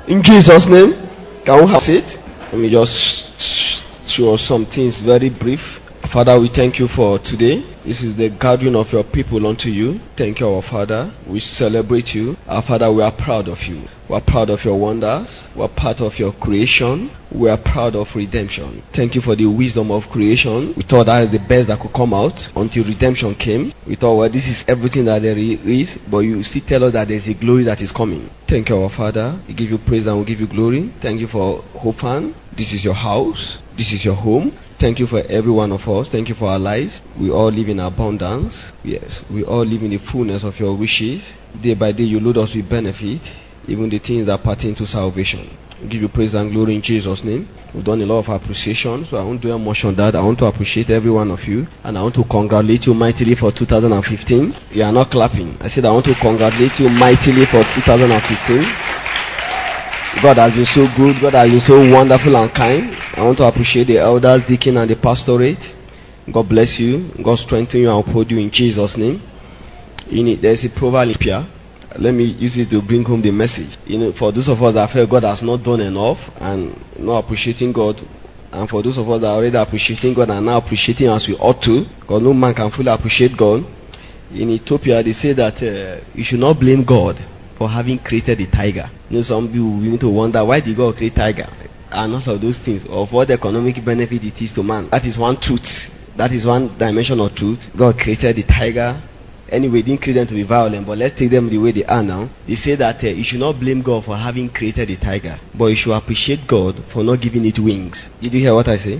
In Jesus' name, can we have it? Let me just show some things very brief. Father, we thank you for today. This is the gathering of your people unto you. Thank you, our Father. We celebrate you. Our Father, we are proud of you. We are proud of your wonders. We are part of your creation. We are proud of redemption. Thank you for the wisdom of creation. We thought that is the best that could come out until redemption came. We thought, well, this is everything that there is, but you still tell us that there is a glory that is coming. Thank you, our Father. We give you praise and we give you glory. Thank you for Hofan. This is your house. This is your home. Thank you for every one of us. Thank you for our lives. We all live in abundance. Yes, we all live in the fullness of your wishes. Day by day you load us with benefit, even the things that pertain to salvation. We give you praise and glory in Jesus' name. We've done a lot of appreciation, so I won't dwell much on that. I want to appreciate every one of you, and I want to congratulate you mightily for 2015. You are not clapping. I said I want to congratulate you mightily for 2015. God has been so good. God has been so wonderful and kind. I want to appreciate the elders, deacon, and the pastorate. God bless you. God strengthen you and uphold you in Jesus' name. There's a proverb in here. Let me use it to bring home the message. For those of us that feel God has not done enough and not appreciating God, and for those of us that are already appreciating God and now appreciating as we ought to, because no man can fully appreciate God. In Ethiopia, they say that you should not blame God for having created the tiger. Some people need to wonder, why did God create tiger? And not of those things, of what economic benefit it is to man. That is one truth. That is one dimension of truth. God created the tiger. Anyway, he didn't create them to be violent, but let's take them the way they are now. They say that you should not blame God for having created the tiger, but you should appreciate God for not giving it wings. Did you hear what I say?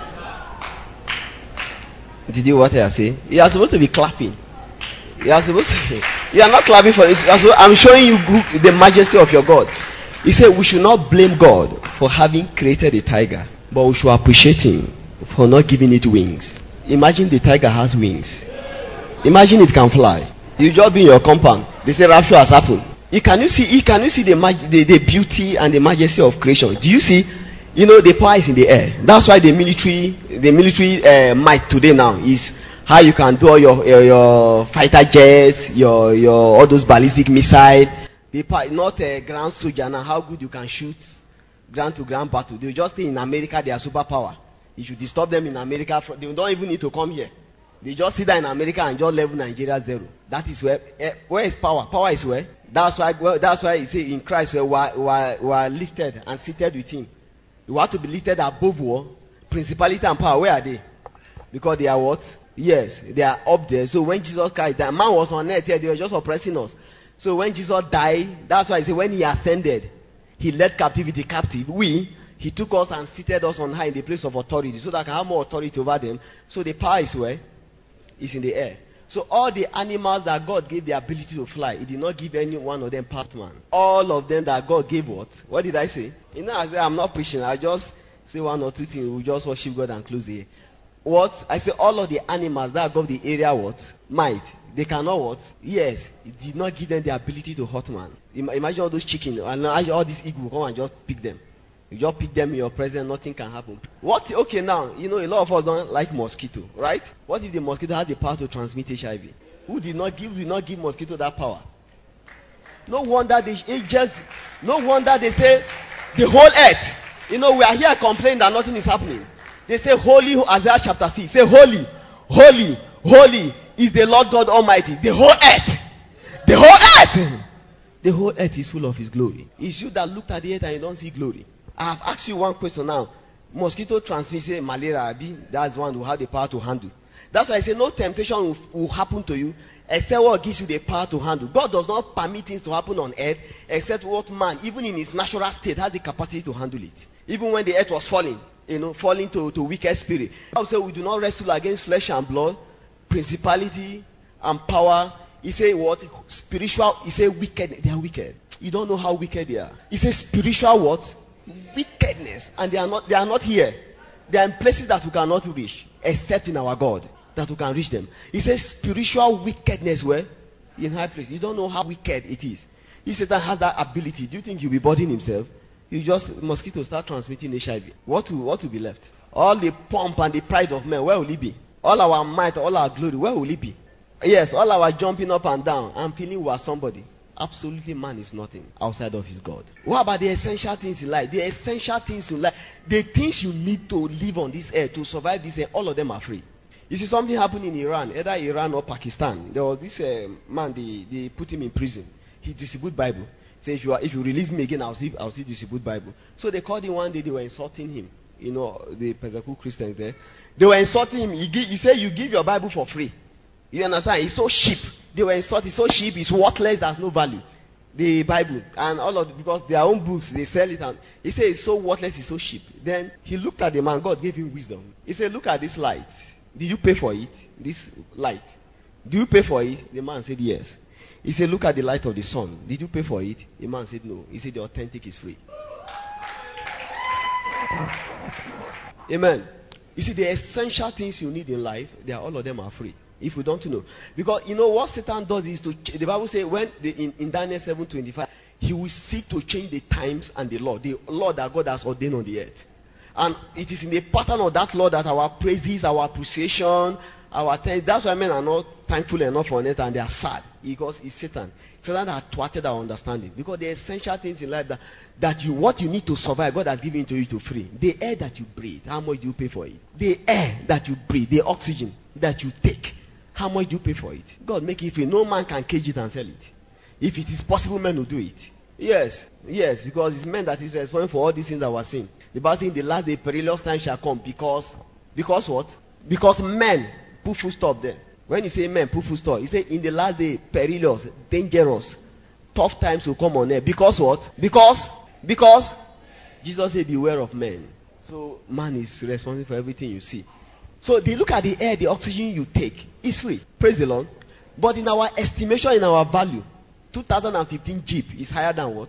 Did you hear what I say? You are supposed to be clapping. You are supposed to. You are not clapping for this. I'm showing you the majesty of your God. He said we should not blame God for having created a tiger, but we should appreciate him for not giving it wings. Imagine the tiger has wings. Imagine it can fly. You just be in your compound. They say rapture has happened. Can you see the beauty and the majesty of creation? Do you see? The power is in the air. That's why the military might today now is how you can do all your fighter jets, your all those ballistic missiles. Not a ground soldier now. How good you can shoot ground to ground battle. They just stay in America. They are superpower. If you disturb them in America, they don't even need to come here. They just sit there in America and just level Nigeria zero. That is where is power? Power is where? That's why he say in Christ we are lifted and seated with him. You have to be lifted above war. Principality and power, where are they? Because they are what? Yes, they are up there. So when Jesus Christ died, man was on earth here, they were just oppressing us. So when Jesus died, that's why I say when he ascended, he led captivity captive. He took us and seated us on high in the place of authority, so that I can have more authority over them. So the power is where? It's in the air. So all the animals that God gave the ability to fly, he did not give any one of them part man. All of them that God gave what? What did I say? I say I'm not preaching. I just say one or two things. We just worship God and close the air. What? I say all of the animals that got the area what? Might. They cannot what? Yes. It did not give them the ability to hurt man. Imagine all those chickens and all these eagles come and just pick them. You just pick them in your presence, nothing can happen. What? Okay, now, a lot of us don't like mosquito, right? What if the mosquito has the power to transmit HIV? Who did not give mosquito that power? No wonder they say the whole earth. We are here complaining that nothing is happening. They say holy, Isaiah chapter 6. Say holy, holy, holy is the Lord God Almighty. The whole earth. The whole earth. The whole earth is full of his glory. It's you that looked at the earth and you don't see glory. I have asked you one question now. Mosquito transmits malaria. That's one who have the power to handle. That's why I say no temptation will happen to you except what gives you the power to handle. God does not permit things to happen on earth except what man, even in his natural state, has the capacity to handle it. Even when the earth was falling, falling to wicked spirit. Also, we do not wrestle against flesh and blood, principality and power. He say what? Spiritual. He say wicked. They are wicked. You don't know how wicked they are. He says spiritual what? Wickedness. And they are not here. They are in places that we cannot reach, except in our God, that we can reach them. He says spiritual wickedness where? In high places. You don't know how wicked it is. If Satan has that ability, do you think he'll be burdening himself? Mosquitoes start transmitting HIV. What will be left? All the pomp and the pride of men, where will it be? All our might, all our glory, where will it be? Yes, all our jumping up and down. I'm feeling we are somebody. Absolutely, man is nothing outside of his God. What about the essential things in life? The essential things in life, the things you need to live on this earth, to survive this earth, all of them are free. You see, something happened in Iran, either Iran or Pakistan. There was this man, they put him in prison. He distributed Bible. Say, if you release me again, I'll still distribute Bible. So they called him one day, they were insulting him. You know, the persecuted Christians there. They were insulting him. You say you give your Bible for free. You understand? It's so cheap. They were insulting. It's so cheap. It's worthless. There's no value. The Bible and all of because their own books they sell it, and he said it's so worthless. It's so cheap. Then he looked at the man. God gave him wisdom. He said, "Look at this light. Did you pay for it? This light. Do you pay for it?" The man said, "Yes." He said, "Look at the light of the sun. Did you pay for it?" The man said, "No." He said, "The authentic is free." Amen. You see, the essential things you need in life, all of them are free. If we don't know, because you know what Satan does is the Bible says in Daniel 7:25, he will seek to change the times and the law that God has ordained on the earth. And it is in the pattern of that law that our praises, our appreciation, our thanks. That's why men are not thankful enough on it, and they are sad, because it's Satan. Satan has thwarted our understanding. Because the essential things in life what you need to survive, God has given to you to free. The air that you breathe, how much do you pay for it? The air that you breathe, the oxygen that you take, how much do you pay for it? God make it free. No man can cage it and sell it. If it is possible, men will do it. Yes, because it's men that is responsible for all these things that we're seeing. The Bible says in the last day perilous time shall come because what? Because men put full stop there. When you say men put full stop, he said in the last day perilous, dangerous, tough times will come on earth. Because what? Because Jesus said beware of men. So man is responsible for everything you see. So they look at the air, the oxygen you take is free. Praise the Lord. But in our estimation, in our value, 2015 Jeep is higher than what?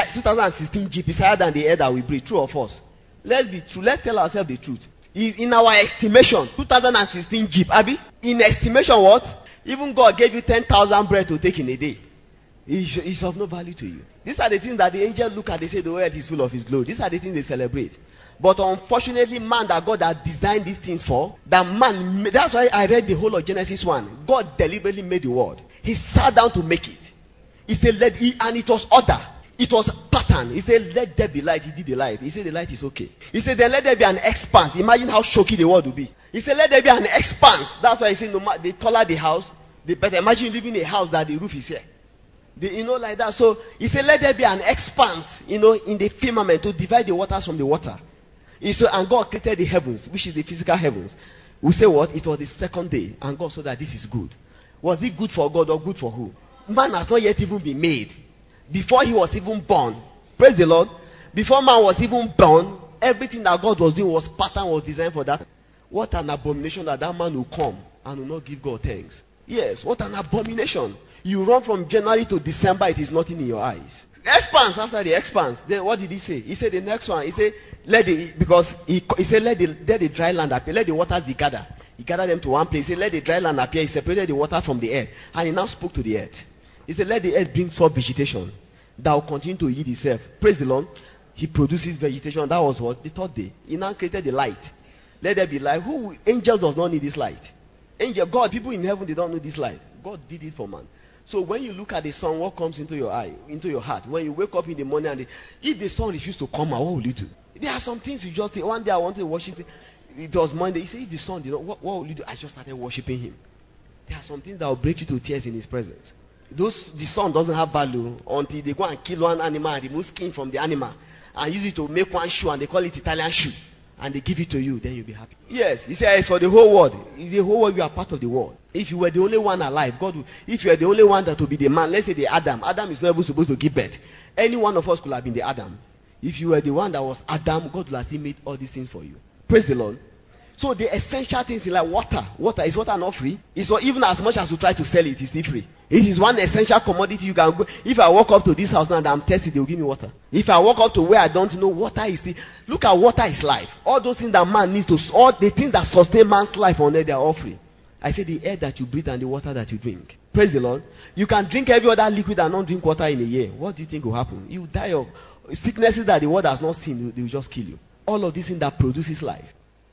2016 Jeep is higher than the air that we breathe. True or false? Let's be true. Let's tell ourselves the truth. In our estimation, 2016 Jeep, Abi, in estimation what? Even God gave you 10,000 bread to take in a day. It's of no value to you. These are the things that the angels look at. They say the world is full of his glory. These are the things they celebrate. But unfortunately, man that God has designed these things for, that's why I read the whole of Genesis 1. God deliberately made the world. He sat down to make it. He said, and it was order. It was pattern. He said, let there be light. He did the light. He said, the light is okay. He said, then let there be an expanse. Imagine how shocky the world will be. He said, let there be an expanse. That's why he said, no matter the taller the house, the better. Imagine living in a house that the roof is here. Like that. So he said, let there be an expanse, in the firmament to divide the waters from the water. And God created the heavens, which is the physical heavens. We say what? It was the second day, and God saw that this is good. Was it good for God or good for who? Man has not yet even been made. Before he was even born, praise the Lord. Before man was even born, everything that God was doing was pattern, was designed for that. What an abomination that man will come and will not give God thanks. Yes, what an abomination. You run from January to December, it is nothing in your eyes. Expanse, after the expanse, then what did he say? He said the next one, he said, let the dry land appear, let the waters be gathered. He gathered them to one place. He said, let the dry land appear. He separated the water from the earth. And he now spoke to the earth. He said, let the earth bring forth vegetation that will continue to yield itself. Praise the Lord. He produces vegetation. That was what? The third day. He now created the light. Let there be light. Angels does not need this light. God, people in heaven, they don't need this light. God did it for man. So when you look at the sun, what comes into your eye, into your heart? When you wake up in the morning and if the sun refuses to come out, what will you do? There are some things you just think. One day I wanted to worship. It was Monday. He said, if the sun, what will you do? I just started worshiping him. There are some things that will break you to tears in his presence. The sun doesn't have value until they go and kill one animal and remove skin from the animal and use it to make one shoe, and they call it Italian shoe, and they give it to you, then you'll be happy. Yes, he said it's for the whole world. In the whole world, you are part of the world. If you were the only one alive, if you are the only one that will be the man, let's say the Adam is not even supposed to give birth. Any one of us could have been the Adam. If you were the one that was Adam, God would have still made all these things for you. Praise the Lord. So the essential things in like water is water not free? It's not, even as much as you try to sell it, it's still free. It is one essential commodity you can go. If I walk up to this house now and I'm thirsty, they will give me water. If I walk up to where I don't know, water is still. Look at water is life. All those things that man needs to, all the things that sustain man's life on earth, they are all free. I say the air that you breathe and the water that you drink. Praise the Lord. You can drink every other liquid and not drink water in a year. What do you think will happen? You die of sicknesses that the world has not seen. They will just kill you. All of these things that produces life.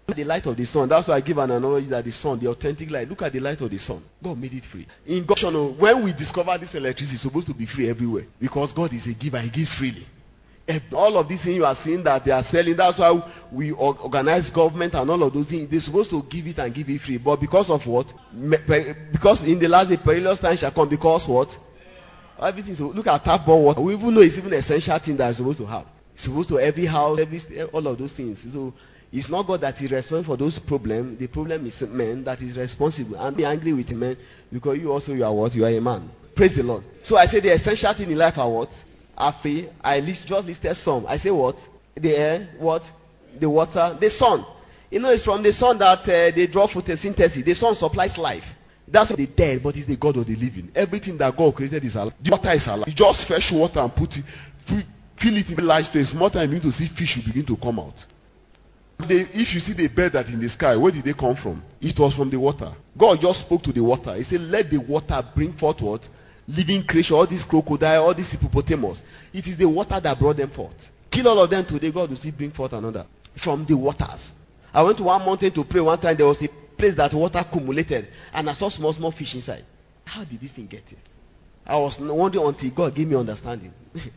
The light of the sun. That's why I give an analogy that the sun, the authentic light. Look at the light of the sun. God made it free. In God, when we discover this electricity, it's supposed to be free everywhere. Because God is a giver. He gives freely. All of these things you are seeing that they are selling, that's why we organize government and all of those things. They're supposed to give it and give it free. But because of what? Because in the last day, perilous time shall come. Because what? Everything. So look at tap born water. We even know it's even an essential thing that is supposed to have. It's supposed to every house, all of those things. So it's not God that is responsible for those problems. The problem is man that is responsible. And be angry with men because you are what? You are a man. Praise the Lord. So I say the essential thing in life are what? Are free. I just listed some. I say what? The air, what? The water, the sun. You know, it's from the sun that they draw photosynthesis. The sun supplies life. That's the dead, but it's the God of the living. Everything that God created is alive. The water is alive. You just fetch water and put it, fill it in the light stage. More time you need to see fish will begin to come out. If you see the bird that in the sky, where did they come from? It was from the water. God just spoke to the water. He said, let the water bring forth what? Living creation, all these crocodile, all these hippopotamus. It is the water that brought them forth. Kill all of them today, God will still bring forth another. From the waters. I went to one mountain to pray one time. There was a place that water accumulated. And I saw small fish inside. How did this thing get here? I was wondering until God gave me understanding.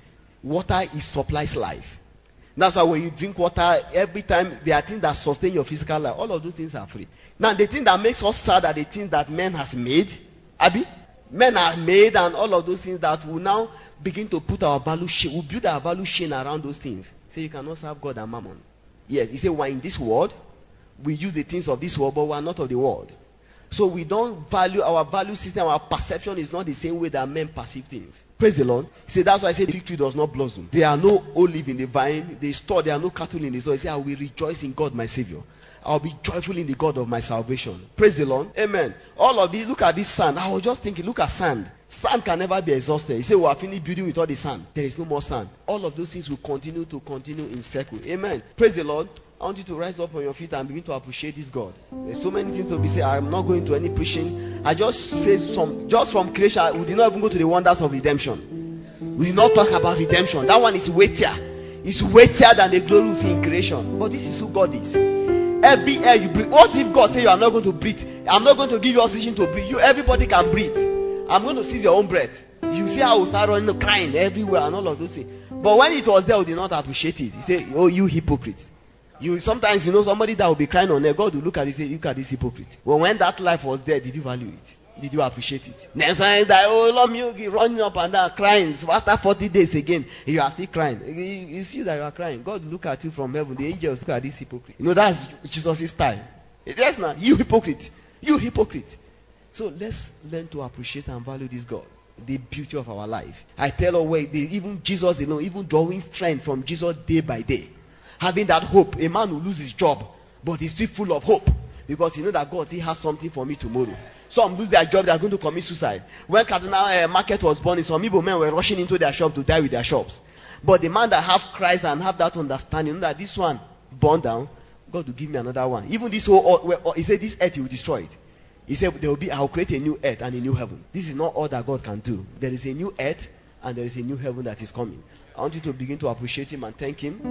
Water supplies life. That's why when you drink water, every time there are things that sustain your physical life. All of those things are free. Now the thing that makes us sad are the things that man has made. Abi? Men are made and all of those things that will now begin to put our value chain. We'll build our value chain around those things. Say you cannot serve God and mammon. Yes, he said we're in this world. We use the things of this world, but we're not of the world. So we don't value our value system. Our perception is not the same way that men perceive things. Praise the Lord. He said that's why I say the fig tree does not blossom. There are no olive in the vine. There are no cattle in the store. He said I will rejoice in God my Savior. I'll be joyful in the God of my salvation. Praise the Lord. Amen. All of these, look at this sand. I was just thinking, look at sand. Sand can never be exhausted. You say, we are finished building with all the sand. There is no more sand. All of those things will continue in circle. Amen. Praise the Lord. I want you to rise up on your feet and begin to appreciate this God. There's so many things to be said. I'm not going to any preaching. I just said just from creation. We did not even go to the wonders of redemption. We did not talk about redemption. That one is weightier. It's weightier than the glory we see in creation. But this is who God is. Every air you breathe. What if God say you are not going to breathe? I'm not going to give you oxygen to breathe. Everybody can breathe. I'm going to seize your own breath. You see how I will start running, crying everywhere and all of those things. But when it was there, we did not appreciate it. He said, oh, you hypocrites. Sometimes, somebody that will be crying on there, God will look at it and say, look at this hypocrite. Well, when that life was there, did you value it? Did you appreciate it? Next time that, oh, Lord, you running up and down, crying. So after 40 days again, you are still crying. It's you that you are crying. God will look at you from heaven. The angels look at this hypocrite. That's Jesus' style. Yes, now, you hypocrite. You hypocrite. So let's learn to appreciate and value this God. The beauty of our life. I tell you, even Jesus alone, even drawing strength from Jesus day by day. Having that hope. A man will lose his job, but he's still full of hope. Because he knows that God still has something for me tomorrow. Some lose their job, they are going to commit suicide. When Cardinal Market was born, some Igbo men were rushing into their shop to die with their shops. But the man that have Christ and have that understanding, that this one burned down, God will give me another one. Even this whole, he said this earth he will destroy it. He said I will create a new earth and a new heaven. This is not all that God can do. There is a new earth and there is a new heaven that is coming. I want you to begin to appreciate him and thank him.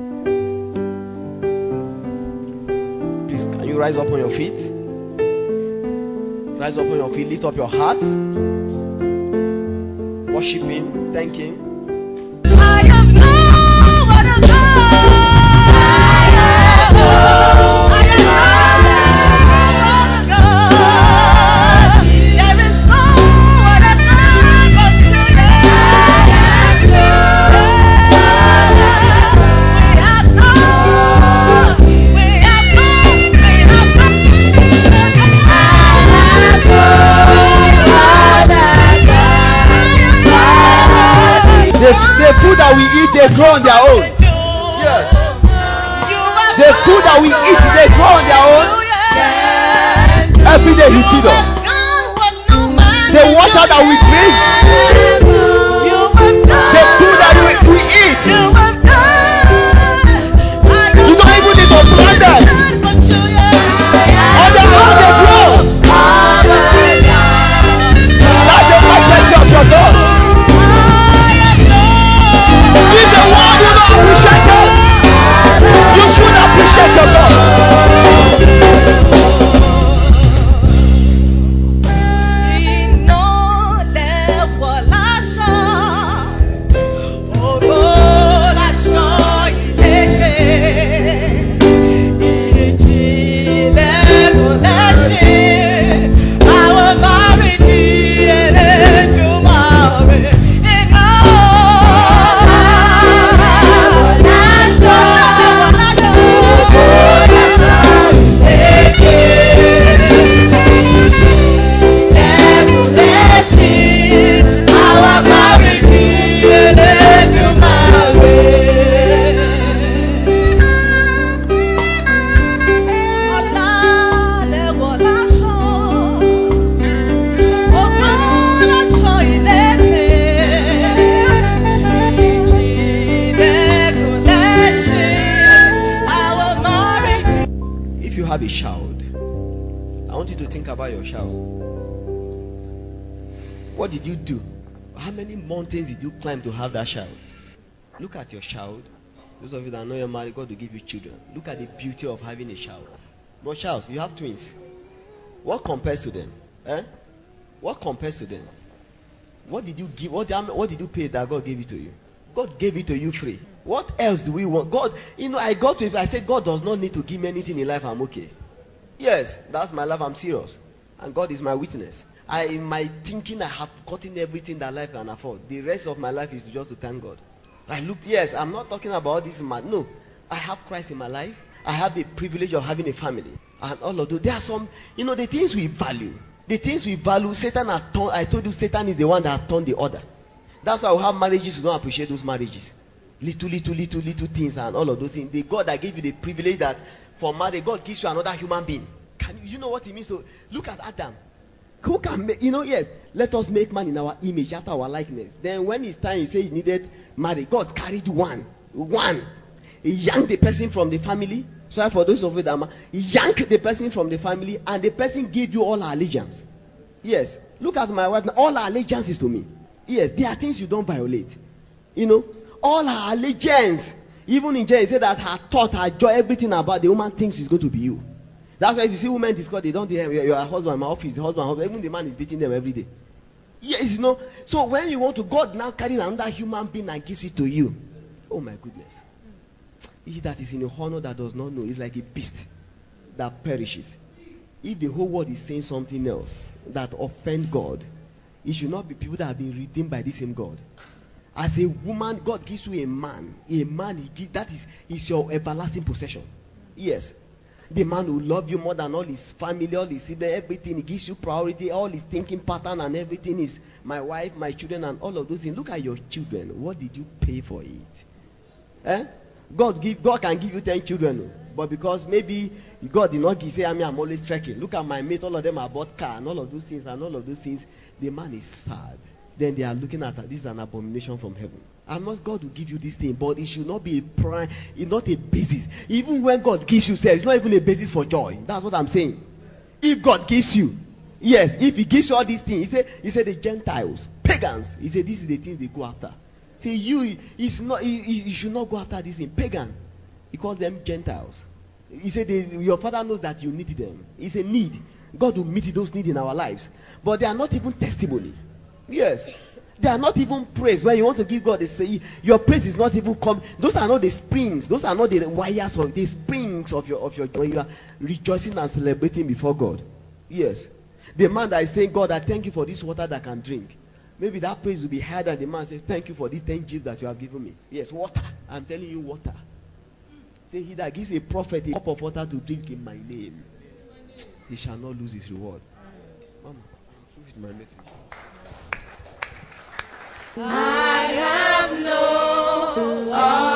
Please, can you rise up on your feet? Rise up on your feet, lift up your heart. Worship him, thank him. I have no other God. I have no other God. There is no other God but you. The food that we eat, they grow on their own. Yes. The food that we eat, they grow on their own. Every day he feeds us. The water that we drink, the food that we eat, you don't even need to plant them. On their own they grow. That's the majesty of your God. If the world will not appreciate it, you should appreciate your God. have a child. I want you to think about your child. What did you do? How many mountains did you climb to have that child? Look at your child. Those of you that know you're married, God will give you children. Look at the beauty of having a child. But Charles, you have twins. What compares to them? What compares to them? What did you give? What did you pay that God gave it to you? God gave it to you free. What else do we want? God, I got to it. I said, God does not need to give me anything in life. I'm okay. Yes, that's my life. I'm serious. And God is my witness. In my thinking, I have gotten everything that life can afford. The rest of my life is just to thank God. I looked, yes, I'm not talking about this man. No, I have Christ in my life. I have the privilege of having a family. And all of those. There are some, the things we value. The things we value, Satan has turned. I told you, Satan is the one that has turned the order. That's why we have marriages. We don't appreciate those marriages. Little things and all of those things. The God that gave you the privilege that for marriage, God gives you another human being. You know what it means? So look at Adam. Who can make, yes, let us make man in our image after our likeness. Then when it's time you say you needed marriage, God carried one. He yanked the person from the family. Sorry for those of you that he yanked the person from the family, and the person gave you all her allegiance. Yes. Look at my wife now. All her allegiance is to me. Yes. There are things you don't violate. All her allegiance. Even in jail, he said that her thought, her joy, everything about the woman thinks is going to be you. That's why if you see women discuss, they don't hear your husband in my office, the husband, even the man is beating them every day. Yes, So when you want to, God now carries another human being and gives it to you. Oh my goodness. He that is in a honor that does not know is like a beast that perishes. If the whole world is saying something else that offend God, it should not be people that have been redeemed by the same God. As a woman, God gives you a man. A man, He gives, that is your everlasting possession. Yes. The man will love you more than all his family, all his siblings, everything. He gives you priority, all his thinking pattern and everything is my wife, my children, and all of those things. Look at your children. What did you pay for it? God can give you 10 children, but because maybe God did not give, say, I'm always trekking. Look at my mates, all of them are bought car and all of those things, the man is sad. Then they are looking at this is an abomination from heaven. And not God will give you this thing, but it should not be a prime, it's not a basis. Even when God gives you, it's not even a basis for joy. That's what I'm saying. If God gives you, yes, if He gives you all these things, He said the Gentiles, pagans, He said this is the things they go after. See, you should not go after this thing. Pagan, He calls them Gentiles. He said your Father knows that you need them. It's a need. God will meet those needs in our lives, but they are not even testimonies. Yes, they are not even praise. When you want to give God, they say your praise is not even come. Those are not the springs. Those are not the wires of the springs of your when you are rejoicing and celebrating before God. Yes, the man that is saying, God, I thank you for this water that I can drink. Maybe that praise will be higher than the man says, thank you for these 10 gifts that you have given me. Yes, water. I'm telling you, water. Say, he that gives a prophet a cup of water to drink in my name, he shall not lose his reward. Mama, who is my message? I have known